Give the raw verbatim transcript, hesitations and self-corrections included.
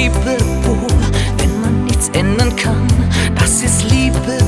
Liebe wohl, wenn man nichts ändern kann. Das ist Liebe